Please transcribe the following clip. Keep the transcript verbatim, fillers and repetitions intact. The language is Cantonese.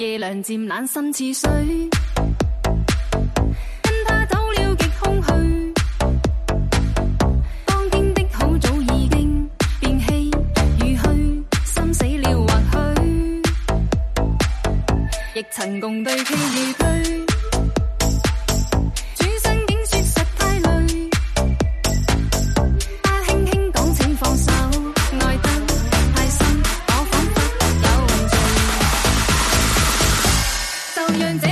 夜涼漸冷心似水，跟他走了極空虛，當天的好早已經變稀與虛，心死了或許亦曾共對棋與居，轉身竟說實太累，他輕輕講請放手，愛得太深，我彷彿有罪，就讓這